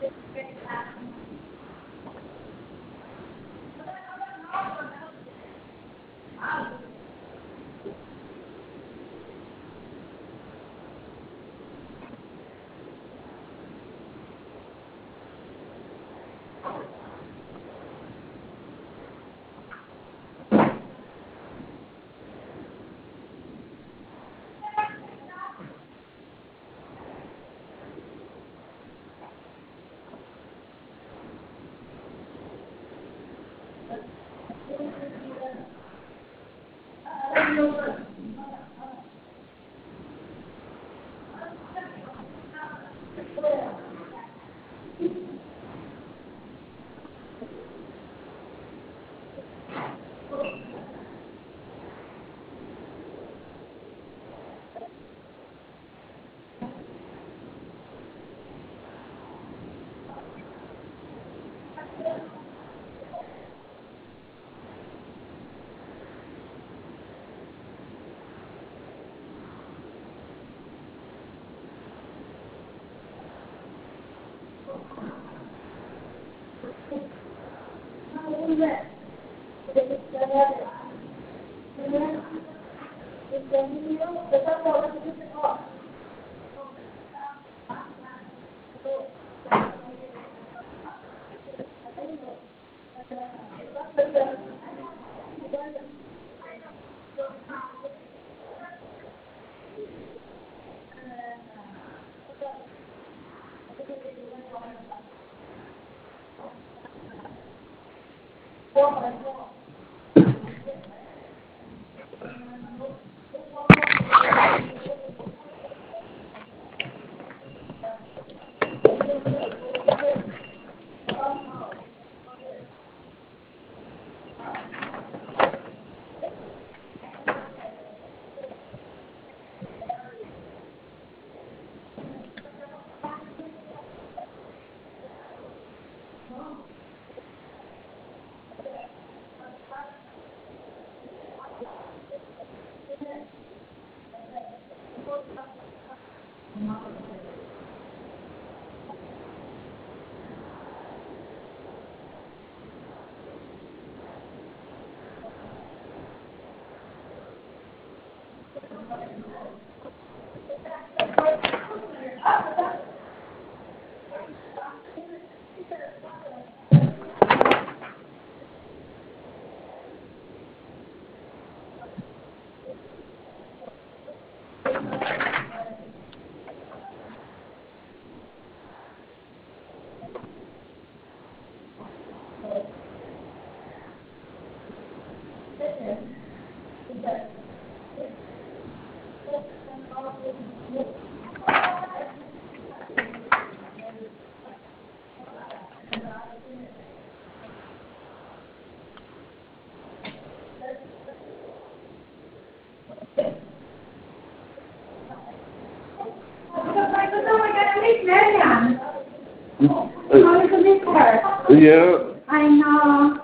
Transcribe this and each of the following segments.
Yeah. I know.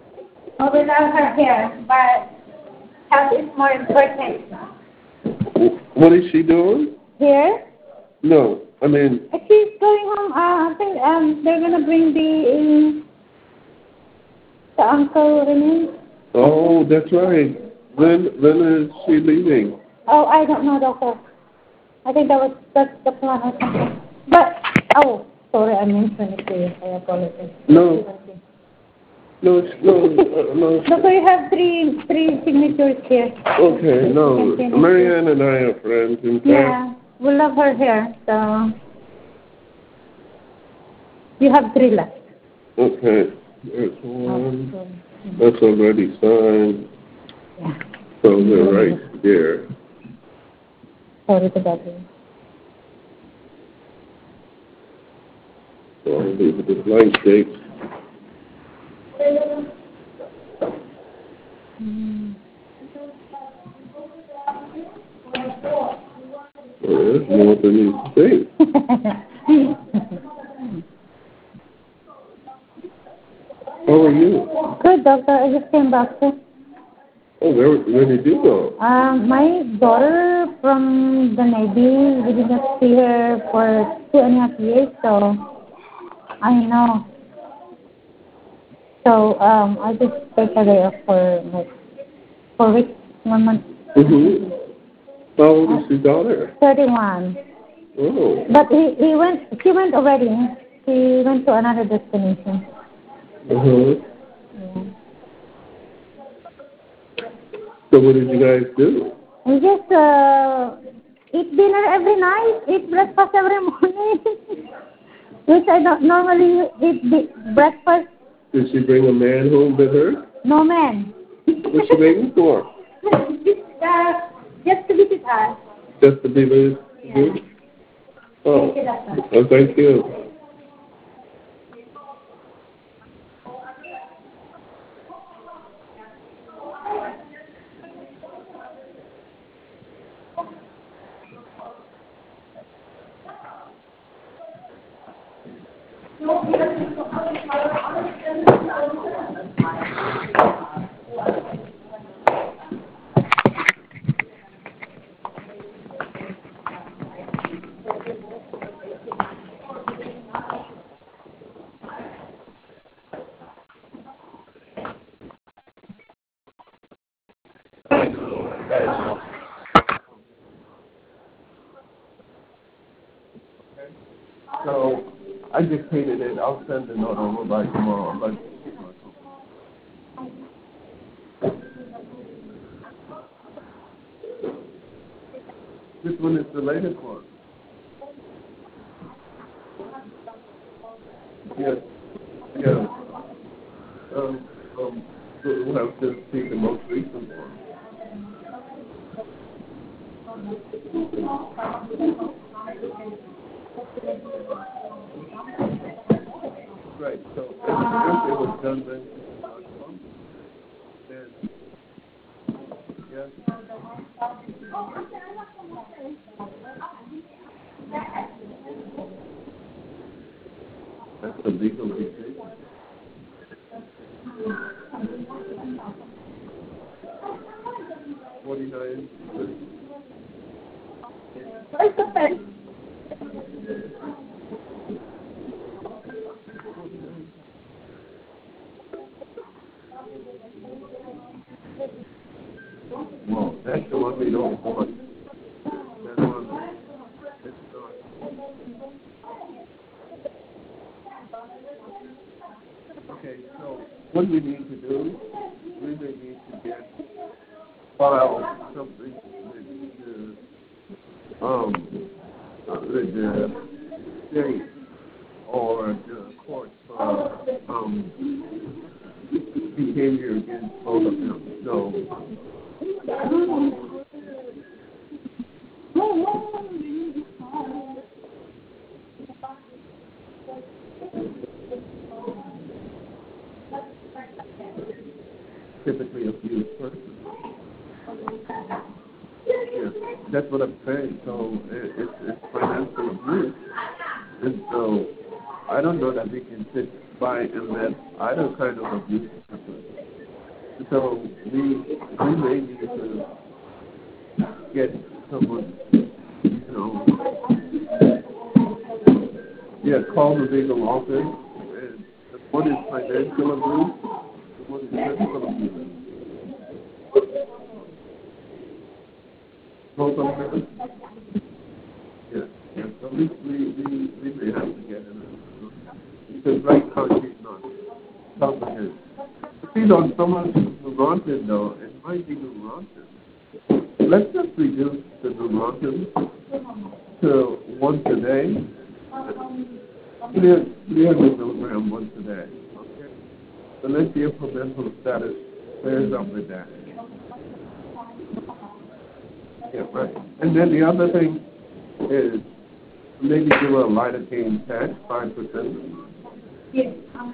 Oh, we love her here, but health is more important. What is she doing? Here? No, I mean. She's going home. I think they're gonna bring the uncle Renee. Oh, that's right. When is she leaving? Oh, I don't know, doctor. I think that's the plan or something. But sorry, I mentioned it to you. I apologize. No. No. Doctor, you have three signatures here. Okay, no. Marianne and I are friends, in fact. Yeah, we love her here, so you have 3 left. Okay, there's one. That's already signed. Yeah. So we're right there. Sorry to bother you. So I'll leave it as blank date. There's more than you think. How are you? Good, doctor. I just came back. Oh, where did you go? My daughter from the Navy, we didn't see her for 2.5 years, so I I know. So, I just take a day off for like 4 weeks, 1 month. Mm-hmm. How old is your daughter? 31. Oh. But she went already. She went to another destination. Uh-huh. Yeah. So what did you guys do? We just eat dinner every night, eat breakfast every morning. Which I don't normally eat breakfast. Did she bring a man home with her? No man. What's she waiting for? Just to visit us. Just to be with you? Oh. Oh, thank you. So I just painted it. I'll send the note over by tomorrow. But this one is the latest one. Yes. Yeah. We'll have to see the most recent one. Right. So if it was done then, yes. That's the legal decision. $49. It's okay. Well, that's the one we don't want. That one, it's not. Okay, so what we need to do, we may need to file something with the state or the court behavior against both of them. So typically abused person. Yeah, that's what I'm saying. So it's financial abuse. And so I don't know that we can sit by and let either kind of abuse happen. So we may need to get someone, call the legal office. And what is financial abuse? What is physical abuse? Both of them? Yes. So we may have to get in it. Because right now she's not competent. She's on someone's Neurontin though. It might be Neurontin. Let's just reduce the Neurontin to once a day. 300 milligrams once a day. Okay? So let's see if her mental status fares up with that. Yeah, right. And then the other thing is maybe give her a lidocaine patch, 5%. Yes,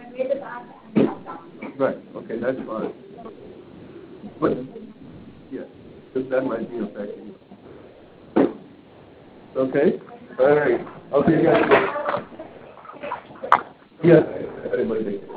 Right. Okay, that's fine. But yeah, because that might be affecting you. Okay. All right. Okay, guys. Yes. Everybody.